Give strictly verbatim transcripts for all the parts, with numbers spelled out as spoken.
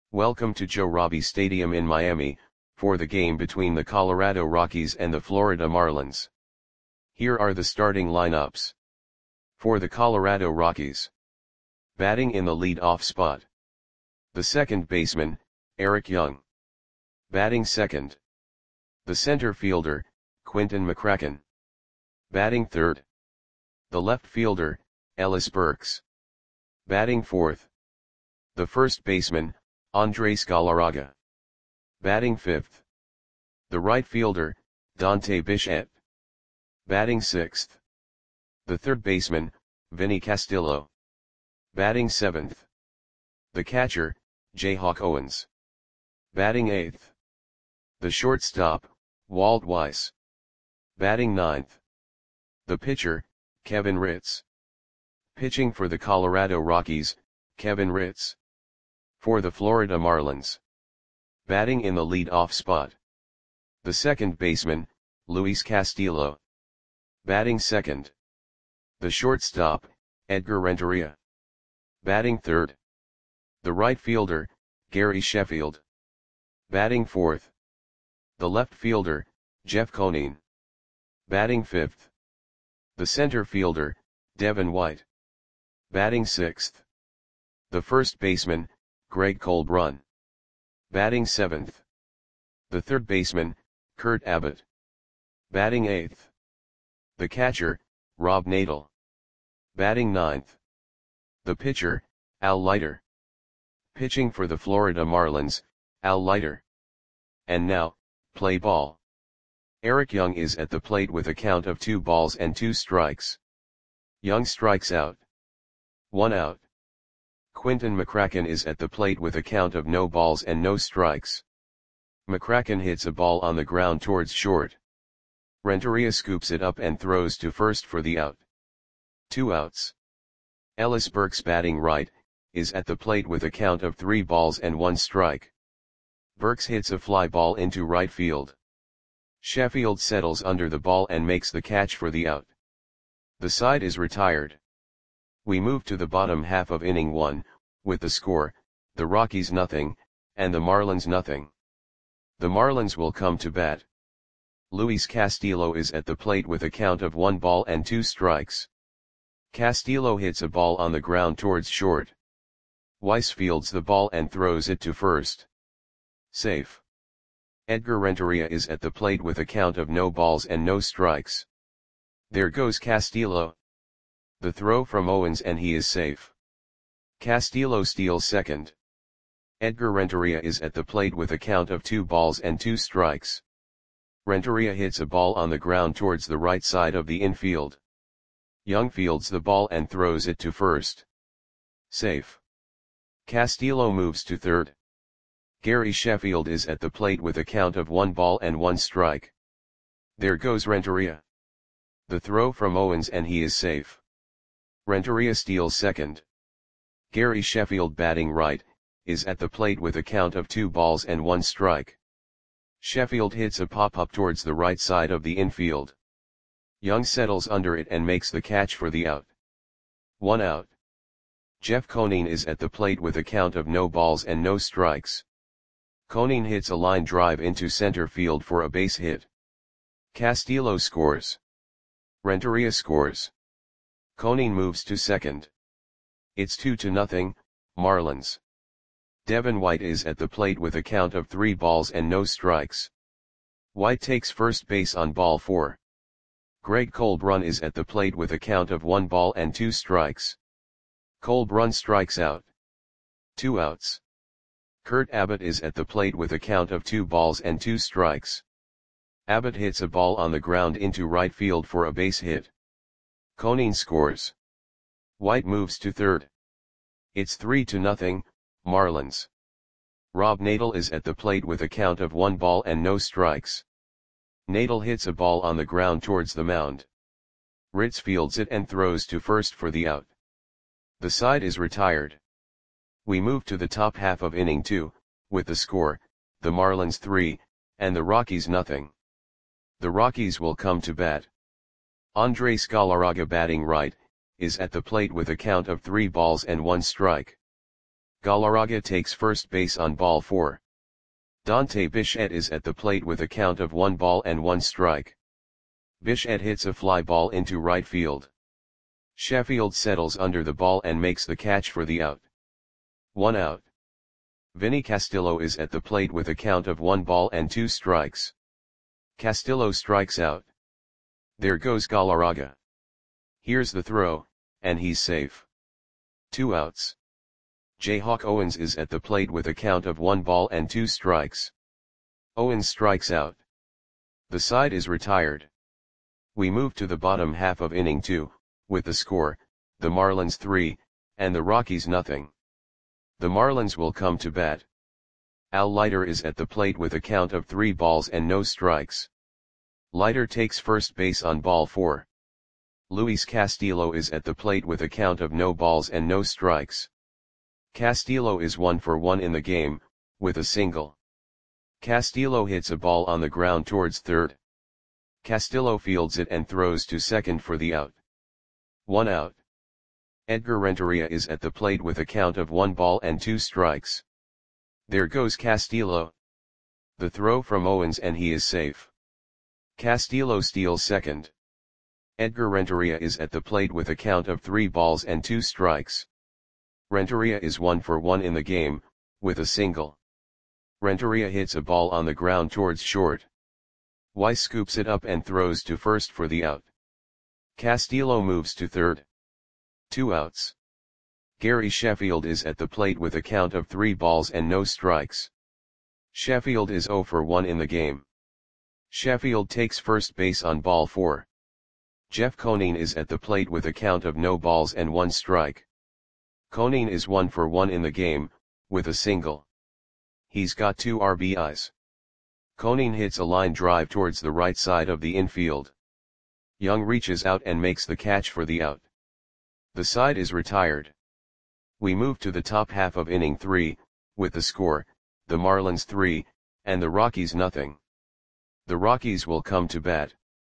Welcome to Joe Robbie Stadium in Miami, for the game between the Colorado Rockies and the Florida Marlins. Here are the starting lineups. For the Colorado Rockies. Batting in the lead-off spot. The second baseman, Eric Young. Batting second. The center fielder, Quinton McCracken. Batting third. The left fielder, Ellis Burks. Batting fourth. The first baseman, Andres Galarraga. Batting fifth. The right fielder, Dante Bichette. Batting sixth. The third baseman, Vinny Castillo. Batting seventh. The catcher, Jayhawk Owens. Batting eighth. The shortstop, Walt Weiss. Batting ninth. The pitcher, Kevin Ritz. Pitching for the Colorado Rockies, Kevin Ritz. For the Florida Marlins. Batting in the lead-off spot. The second baseman, Luis Castillo. Batting second. The shortstop, Edgar Renteria. Batting third. The right fielder, Gary Sheffield. Batting fourth. The left fielder, Jeff Conine. Batting fifth. The center fielder, Devin White. Batting sixth. The first baseman, Greg Colbrun. Batting seventh. The third baseman, Kurt Abbott. Batting eighth. The catcher, Rob Nadel. Batting ninth. The pitcher, Al Leiter. Pitching for the Florida Marlins, Al Leiter. And now, play ball. Eric Young is at the plate with a count of two balls and two strikes. Young strikes out. One out. Quinton McCracken is at the plate with a count of no balls and no strikes. McCracken hits a ball on the ground towards short. Renteria scoops it up and throws to first for the out. Two outs. Ellis Burks, batting right, is at the plate with a count of three balls and one strike. Burks hits a fly ball into right field. Sheffield settles under the ball and makes the catch for the out. The side is retired. We move to the bottom half of inning one, with the score, the Rockies nothing, and the Marlins nothing. The Marlins will come to bat. Luis Castillo is at the plate with a count of one ball and two strikes. Castillo hits a ball on the ground towards short. Weiss fields the ball and throws it to first. Safe. Edgar Renteria is at the plate with a count of no balls and no strikes. There goes Castillo. The throw from Owens and he is safe. Castillo steals second. Edgar Renteria is at the plate with a count of two balls and two strikes. Renteria hits a ball on the ground towards the right side of the infield. Young fields the ball and throws it to first. Safe. Castillo moves to third. Gary Sheffield is at the plate with a count of one ball and one strike. There goes Renteria. The throw from Owens and he is safe. Renteria steals second. Gary Sheffield, batting right, is at the plate with a count of two balls and one strike. Sheffield hits a pop-up towards the right side of the infield. Young settles under it and makes the catch for the out. One out. Jeff Conine is at the plate with a count of no balls and no strikes. Conine hits a line drive into center field for a base hit. Castillo scores. Renteria scores. Conine moves to second. It's two to nothing, Marlins. Devin White is at the plate with a count of three balls and no strikes. White takes first base on ball four. Greg Colbrun is at the plate with a count of one ball and two strikes. Colbrun strikes out. Two outs. Kurt Abbott is at the plate with a count of two balls and two strikes. Abbott hits a ball on the ground into right field for a base hit. Conine scores. White moves to third. It's three to nothing, Marlins. Rob Nadel is at the plate with a count of one ball and no strikes. Nadel hits a ball on the ground towards the mound. Ritz fields it and throws to first for the out. The side is retired. We move to the top half of inning two, with the score, the Marlins three, and the Rockies nothing. The Rockies will come to bat. Andres Galarraga, batting right, is at the plate with a count of three balls and one strike. Galarraga takes first base on ball four. Dante Bichette is at the plate with a count of one ball and one strike. Bichette hits a fly ball into right field. Sheffield settles under the ball and makes the catch for the out. One out. Vinny Castillo is at the plate with a count of one ball and two strikes. Castillo strikes out. There goes Galarraga. Here's the throw, and he's safe. Two outs. Jayhawk Owens is at the plate with a count of one ball and two strikes. Owens strikes out. The side is retired. We move to the bottom half of inning two, with the score, the Marlins three, and the Rockies nothing. The Marlins will come to bat. Al Leiter is at the plate with a count of three balls and no strikes. Leiter takes first base on ball four. Luis Castillo is at the plate with a count of no balls and no strikes. Castillo is one for one in the game, with a single. Castillo hits a ball on the ground towards third. Castillo fields it and throws to second for the out. One out. Edgar Renteria is at the plate with a count of one ball and two strikes. There goes Castillo. The throw from Owens and he is safe. Castillo steals second. Edgar Renteria is at the plate with a count of three balls and two strikes. Renteria is one for one in the game, with a single. Renteria hits a ball on the ground towards short. Weiss scoops it up and throws to first for the out. Castillo moves to third. Two outs. Gary Sheffield is at the plate with a count of three balls and no strikes. Sheffield is zero for one in the game. Sheffield takes first base on ball four. Jeff Conine is at the plate with a count of no balls and one strike. Conine is one for one in the game, with a single. He's got two R B Is. Conine hits a line drive towards the right side of the infield. Young reaches out and makes the catch for the out. The side is retired. We move to the top half of inning three, with the score, the Marlins three, and the Rockies nothing. The Rockies will come to bat.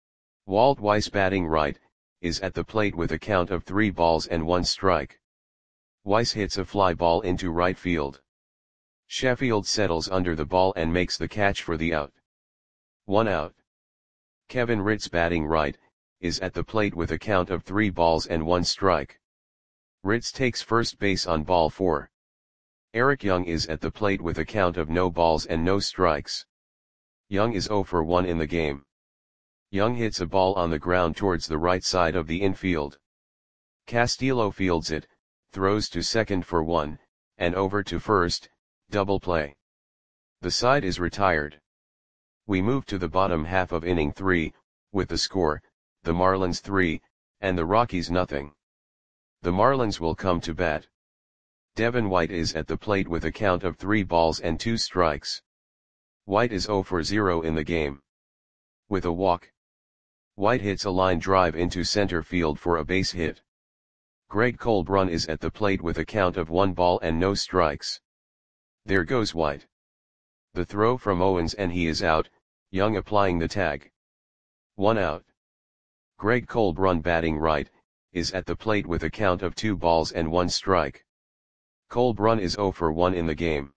Walt Weiss batting right, is at the plate with a count of three balls and one strike. Weiss hits a fly ball into right field. Sheffield settles under the ball and makes the catch for the out. One out. Kevin Ritz batting right, is at the plate with a count of three balls and one strike. Ritz takes first base on ball four. Eric Young is at the plate with a count of no balls and no strikes. Young is zero for one in the game. Young hits a ball on the ground towards the right side of the infield. Castillo fields it, throws to second for one, and over to first, double play. The side is retired. We move to the bottom half of inning three, with the score, the Marlins three, and the Rockies nothing. The Marlins will come to bat. Devin White is at the plate with a count of three balls and two strikes. White is zero for zero in the game. With a walk. White hits a line drive into center field for a base hit. Greg Colbrun is at the plate with a count of one ball and no strikes. There goes White. The throw from Owens and he is out, Young applying the tag. One out. Greg Colbrun batting right, is at the plate with a count of two balls and one strike. Colbrun is zero for one in the game.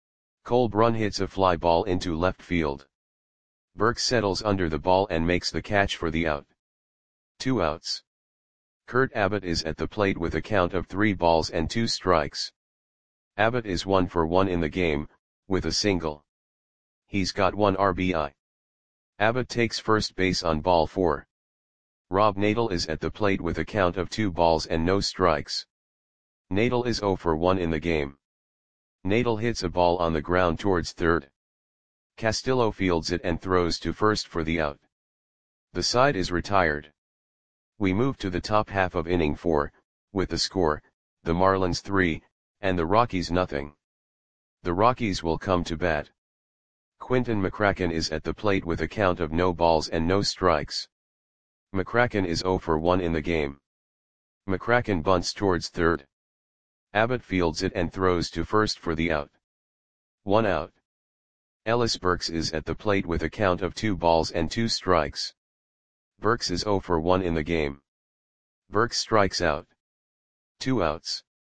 Colbrun hits a fly ball into left field. Burke settles under the ball and makes the catch for the out. Two outs. Kurt Abbott is at the plate with a count of three balls and two strikes. Abbott is one for one in the game, with a single. He's got one R B I. Abbott takes first base on ball four. Rob Nadel is at the plate with a count of two balls and no strikes. Nadel is zero for one in the game. Nadel hits a ball on the ground towards third. Castillo fields it and throws to first for the out. The side is retired. We move to the top half of inning four, with the score, the Marlins three, and the Rockies nothing. The Rockies will come to bat. Quinton McCracken is at the plate with a count of no balls and no strikes. McCracken is zero for one in the game. McCracken bunts towards third. Abbott fields it and throws to first for the out. One out. Ellis Burks is at the plate with a count of two balls and two strikes. Burks is zero for one in the game. Burks strikes out. Two outs.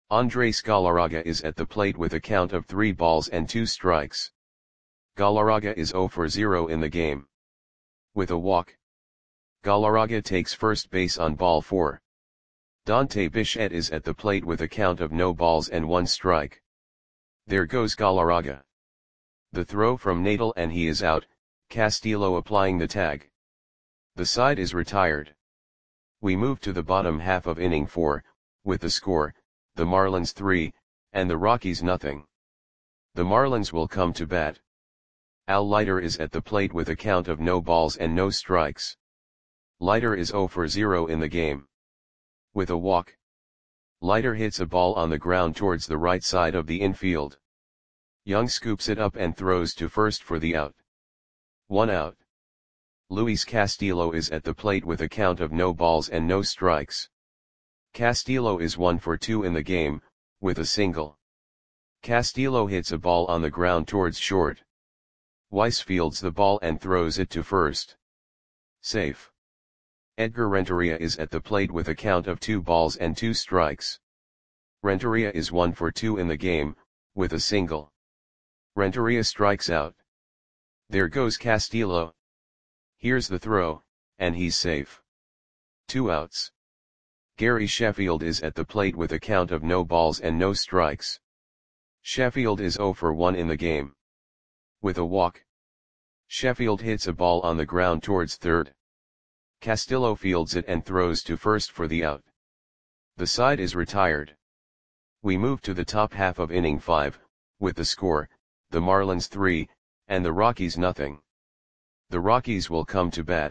Andres Galarraga is at the plate with a count of three balls and two strikes. Galarraga is zero for zero in the game. With a walk, Galarraga takes first base on ball four. Dante Bichette is at the plate with a count of no balls and one strike. There goes Galarraga. The throw from Nadal and he is out, Castillo applying the tag. The side is retired. We move to the bottom half of inning four, with the score, the Marlins three, and the Rockies nothing. The Marlins will come to bat. Al Leiter is at the plate with a count of no balls and no strikes. Leiter is zero for zero in the game. With a walk, Leiter hits a ball on the ground towards the right side of the infield. Young scoops it up and throws to first for the out. One out. Luis Castillo is at the plate with a count of no balls and no strikes. Castillo is one for two in the game, with a single. Castillo hits a ball on the ground towards short. Weiss fields the ball and throws it to first. Safe. Edgar Renteria is at the plate with a count of two balls and two strikes. Renteria is one for two in the game, with a single. Renteria strikes out. There goes Castillo. Here's the throw, and he's safe. Two outs. Gary Sheffield is at the plate with a count of no balls and no strikes. Sheffield is zero for one in the game. With a walk, Sheffield hits a ball on the ground towards third. Castillo fields it and throws to first for the out. The side is retired. We move to the top half of inning five, with the score, the Marlins three, and the Rockies nothing. The Rockies will come to bat.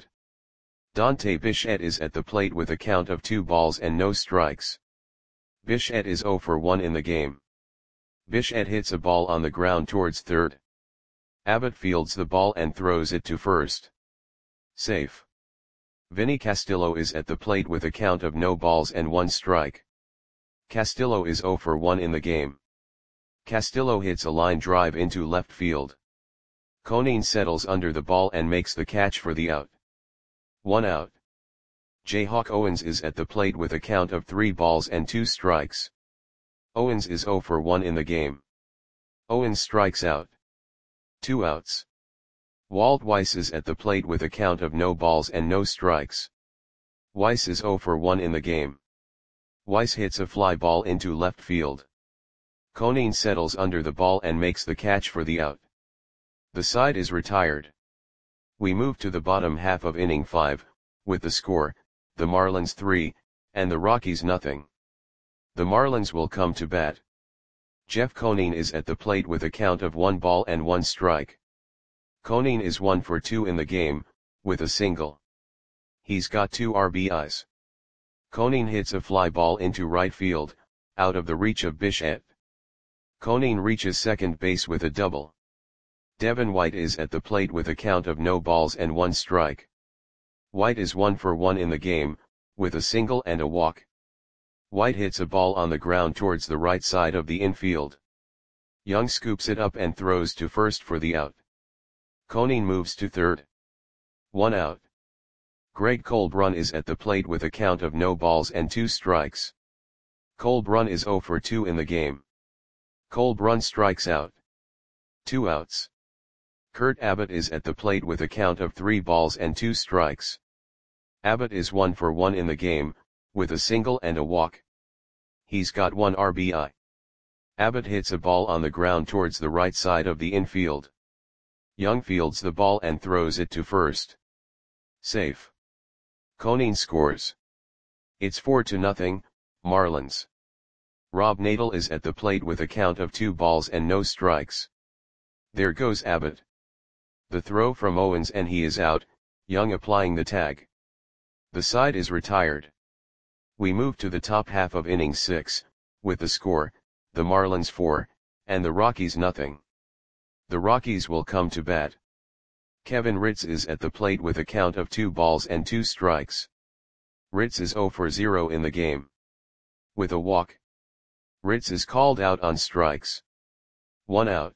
Dante Bichette is at the plate with a count of two balls and no strikes. Bichette is zero for one in the game. Bichette hits a ball on the ground towards third. Abbott fields the ball and throws it to first. Safe. Vinny Castillo is at the plate with a count of no balls and one strike. Castillo is zero for one in the game. Castillo hits a line drive into left field. Conine settles under the ball and makes the catch for the out. One out. Jayhawk Owens is at the plate with a count of three balls and two strikes. Owens is zero for one in the game. Owens strikes out. Two outs. Walt Weiss is at the plate with a count of no balls and no strikes. Weiss is zero for one in the game. Weiss hits a fly ball into left field. Conine settles under the ball and makes the catch for the out. The side is retired. We move to the bottom half of inning five, with the score, the Marlins three, and the Rockies nothing. The Marlins will come to bat. Jeff Conine is at the plate with a count of one ball and one strike. Conine is one for two in the game, with a single. He's got two R B Is. Conine hits a fly ball into right field, out of the reach of Bichette. Conine reaches second base with a double. Devin White is at the plate with a count of no balls and one strike. White is one for one in the game, with a single and a walk. White hits a ball on the ground towards the right side of the infield. Young scoops it up and throws to first for the out. Conine moves to third. One out. Greg Colbrun is at the plate with a count of no balls and two strikes. Colbrun is zero for two in the game. Colbrun strikes out. Two outs. Kurt Abbott is at the plate with a count of three balls and two strikes. Abbott is one for one in the game, with a single and a walk. He's got one R B I. Abbott hits a ball on the ground towards the right side of the infield. Young fields the ball and throws it to first. Safe. Conine scores. It's four to nothing, Marlins. Rob Nadal is at the plate with a count of two balls and no strikes. There goes Abbott. The throw from Owens and he is out, Young applying the tag. The side is retired. We move to the top half of inning six, with the score, the Marlins four, and the Rockies nothing. The Rockies will come to bat. Kevin Ritz is at the plate with a count of two balls and two strikes. Ritz is zero for zero in the game. With a walk, Ritz is called out on strikes. One out.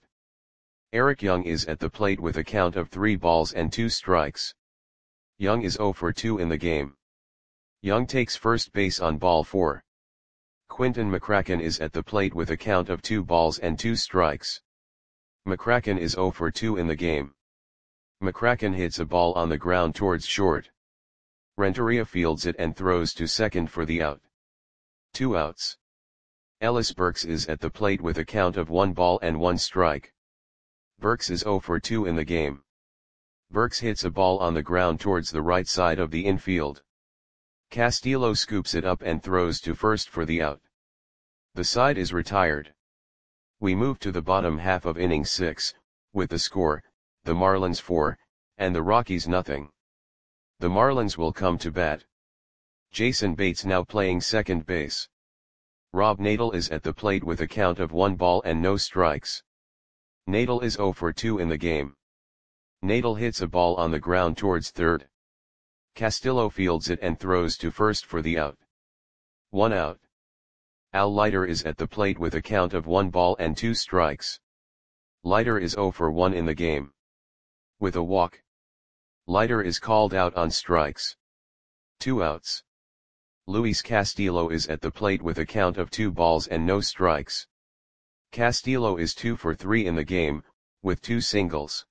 Eric Young is at the plate with a count of three balls and two strikes. Young is zero for two in the game. Young takes first base on ball four. Quinton McCracken is at the plate with a count of two balls and two strikes. McCracken is zero for two in the game. McCracken hits a ball on the ground towards short. Renteria fields it and throws to second for the out. Two outs. Ellis Burks is at the plate with a count of one ball and one strike. Burks is zero for two in the game. Burks hits a ball on the ground towards the right side of the infield. Castillo scoops it up and throws to first for the out. The side is retired. We move to the bottom half of inning six, with the score, the Marlins four, and the Rockies nothing. The Marlins will come to bat. Jason Bates now playing second base. Rob Nadel is at the plate with a count of one ball and no strikes. Nadel is zero for two in the game. Nadel hits a ball on the ground towards third. Castillo fields it and throws to first for the out. One out. Al Leiter is at the plate with a count of one ball and two strikes. Leiter is zero for one in the game. With a walk. Leiter is called out on strikes. Two outs. Luis Castillo is at the plate with a count of two balls and no strikes. Castillo is two for three in the game, with two singles.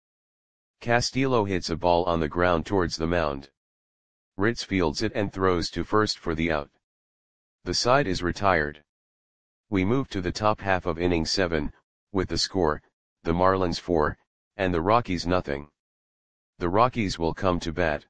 Castillo hits a ball on the ground towards the mound. Ritz fields it and throws to first for the out. The side is retired. We move to the top half of inning seven, with the score, the Marlins four, and the Rockies nothing. The Rockies will come to bat.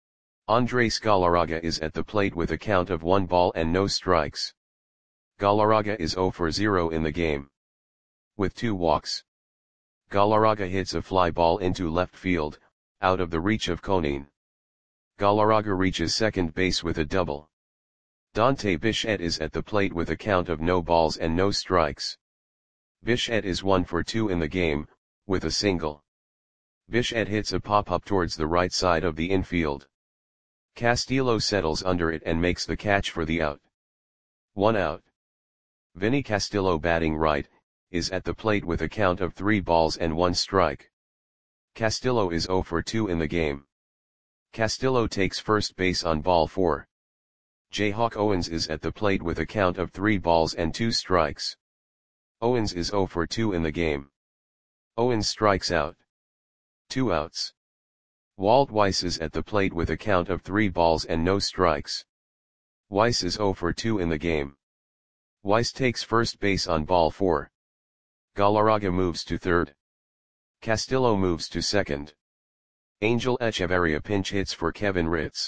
Andres Galarraga is at the plate with a count of one ball and no strikes. Galarraga is zero for zero in the game. With two walks. Galarraga hits a fly ball into left field, out of the reach of Conine. Galarraga reaches second base with a double. Dante Bichette is at the plate with a count of no balls and no strikes. Bichette is one for two in the game, with a single. Bichette hits a pop-up towards the right side of the infield. Castillo settles under it and makes the catch for the out. One out. Vinny Castillo batting right, is at the plate with a count of three balls and one strike. Castillo is zero for two in the game. Castillo takes first base on ball four. Jayhawk Owens is at the plate with a count of three balls and two strikes. Owens is zero for two in the game. Owens strikes out. Two outs. Walt Weiss is at the plate with a count of three balls and no strikes. Weiss is zero for two in the game. Weiss takes first base on ball four. Galarraga moves to third. Castillo moves to second. Angel Echeverria pinch hits for Kevin Ritz.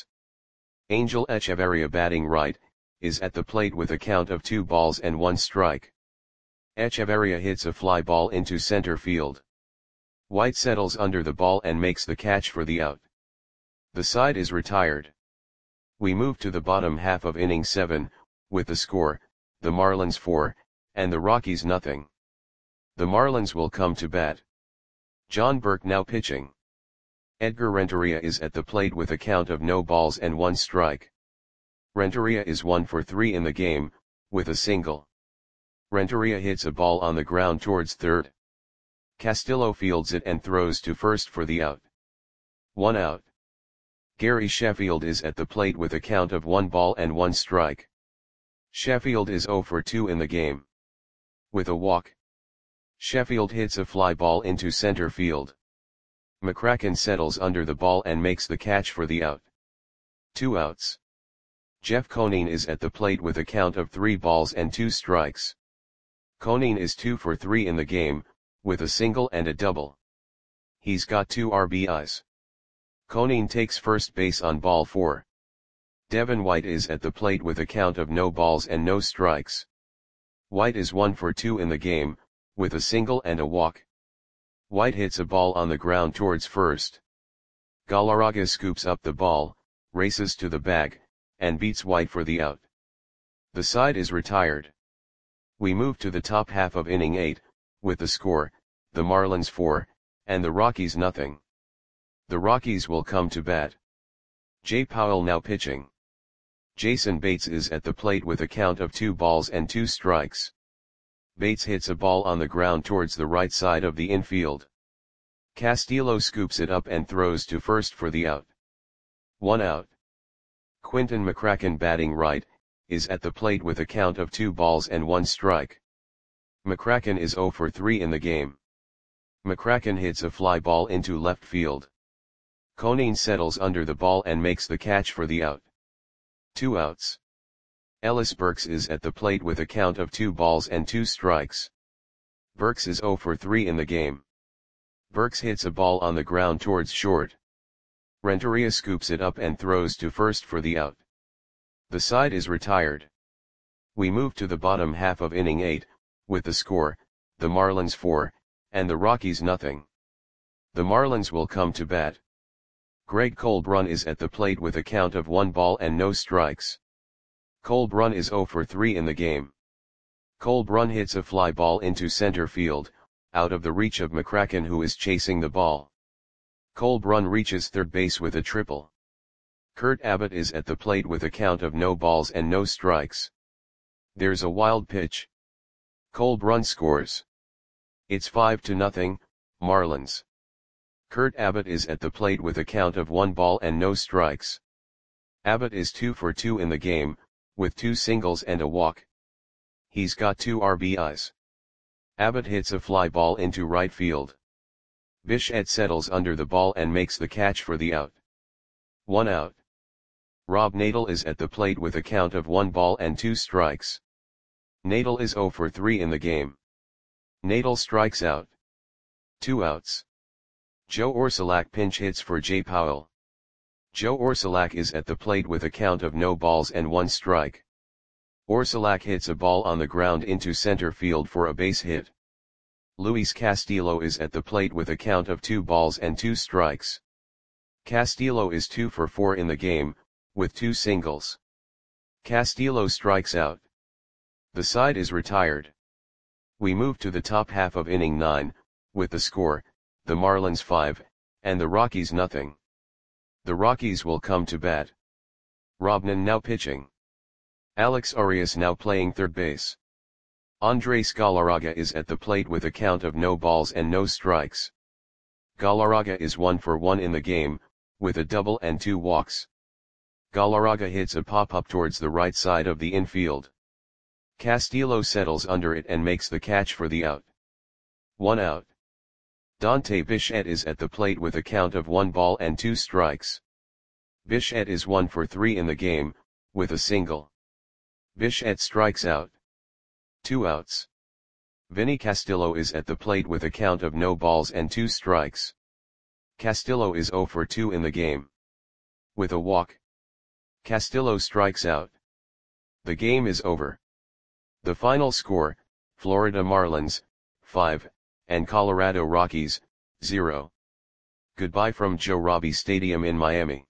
Angel Echeverria batting right, is at the plate with a count of two balls and one strike. Echeverria hits a fly ball into center field. White settles under the ball and makes the catch for the out. The side is retired. We move to the bottom half of inning seven, with the score, the Marlins four, and the Rockies nothing. The Marlins will come to bat. John Burke now pitching. Edgar Renteria is at the plate with a count of no balls and one strike. Renteria is one for three in the game, with a single. Renteria hits a ball on the ground towards third. Castillo fields it and throws to first for the out. One out. Gary Sheffield is at the plate with a count of one ball and one strike. Sheffield is zero for two in the game. With a walk. Sheffield hits a fly ball into center field. McCracken settles under the ball and makes the catch for the out. Two outs. Jeff Conine is at the plate with a count of three balls and two strikes. Conine is two for three in the game, with a single and a double. He's got two R B Is. Conine takes first base on ball four. Devin White is at the plate with a count of no balls and no strikes. White is one for two in the game, with a single and a walk. White hits a ball on the ground towards first. Galarraga scoops up the ball, races to the bag, and beats White for the out. The side is retired. We move to the top half of inning eight, with the score, the Marlins four, and the Rockies nothing. The Rockies will come to bat. Jay Powell now pitching. Jason Bates is at the plate with a count of two balls and two strikes. Bates hits a ball on the ground towards the right side of the infield. Castillo scoops it up and throws to first for the out. One out. Quinton McCracken batting right, is at the plate with a count of two balls and one strike. McCracken is zero for three in the game. McCracken hits a fly ball into left field. Conine settles under the ball and makes the catch for the out. Two outs. Ellis Burks is at the plate with a count of two balls and two strikes. Burks is zero for three in the game. Burks hits a ball on the ground towards short. Renteria scoops it up and throws to first for the out. The side is retired. We move to the bottom half of inning eight, with the score, the Marlins four, and the Rockies nothing. The Marlins will come to bat. Greg Colbrun is at the plate with a count of one ball and no strikes. Colbrun is zero for three in the game. Colbrun hits a fly ball into center field, out of the reach of McCracken, who is chasing the ball. Colbrun reaches third base with a triple. Kurt Abbott is at the plate with a count of no balls and no strikes. There's a wild pitch. Colbrun scores. It's five to nothing, Marlins. Kurt Abbott is at the plate with a count of one ball and no strikes. Abbott is two for two in the game, with two singles and a walk. He's got two R B Is. Abbott hits a fly ball into right field. Bichette settles under the ball and makes the catch for the out. One out. Rob Nadel is at the plate with a count of one ball and two strikes. Nadel is zero for three in the game. Nadel strikes out. Two outs. Joe Orsulak pinch hits for Jay Powell. Joe Orsulak is at the plate with a count of no balls and one strike. Orsulak hits a ball on the ground into center field for a base hit. Luis Castillo is at the plate with a count of two balls and two strikes. Castillo is two for four in the game, with two singles. Castillo strikes out. The side is retired. We move to the top half of inning nine, with the score, the Marlins five, and the Rockies nothing. The Rockies will come to bat. Robnan now pitching. Alex Arias now playing third base. Andres Galarraga is at the plate with a count of no balls and no strikes. Galarraga is one for one in the game, with a double and two walks. Galarraga hits a pop-up towards the right side of the infield. Castillo settles under it and makes the catch for the out. One out. Dante Bichette is at the plate with a count of one ball and two strikes. Bichette is one for three in the game, with a single. Bichette strikes out. Two outs. Vinny Castillo is at the plate with a count of no balls and two strikes. Castillo is zero for two in the game. With a walk. Castillo strikes out. The game is over. The final score, Florida Marlins, five, and Colorado Rockies, zero. Goodbye from Joe Robbie Stadium in Miami.